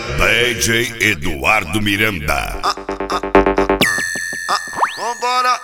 DJ Eduardo Miranda. Vambora.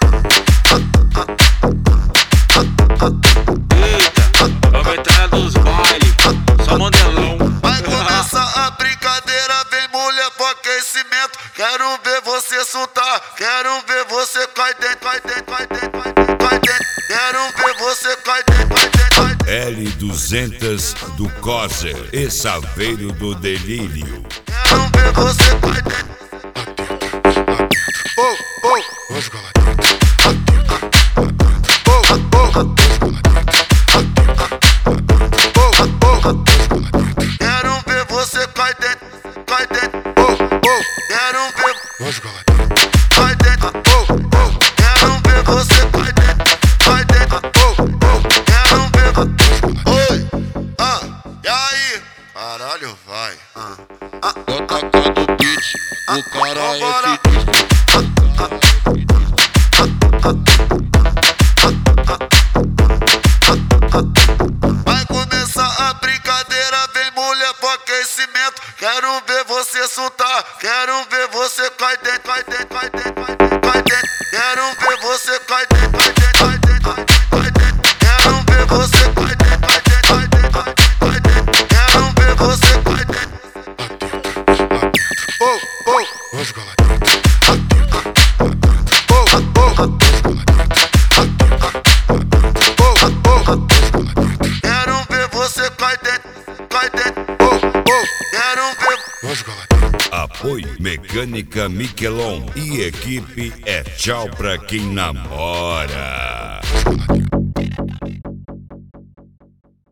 Eita, é o veterano dos bailes, só mandelão. Vai começar a brincadeira, vem mulher pro aquecimento. Quero ver você soltar, quero ver você cai dentro, cai dentro, cai dentro, cai dentro, cai dentro. Quero ver você cai dentro, cai dentro, cai dentro. L200 do Coser e Saveiro do Delírio. Quero ver você cai dentro. Oh, oh. Vamos lá dentro. Oh, oh. Quero ver você cai dentro, cai dentro. Oh, oh. Quero ver. Vamos lá dentro. Cai dentro. Oh, oh. Quero ver você cai dentro, cai dentro. Oh, oh. Quero ver. Oi, e aí? Caralho, vai. Tô tacando o beat, o cara Vambora. é sinistro. Vai começar a brincadeira, vem mulher pro aquecimento. Quero ver você soltar, quero ver você cai dentro, cai dentro, cai dentro, cai dentro, cai dentro. Quero ver você cai dentro, cai dentro, cai dentro, cai dentro. Quero ver você cai dentro, cai dentro, cai dentro, cai dentro. Quero ver você cai dentro. Oh, oh. Vamos lá dentro. Oh, oh. Quero ver você cai dentro, cai dentro. Oh, oh. Quero ver. Vamos lá dentro. Apoio Mecânica Miquelon e equipe é tchau pra quem namora. Vamos lá dentro.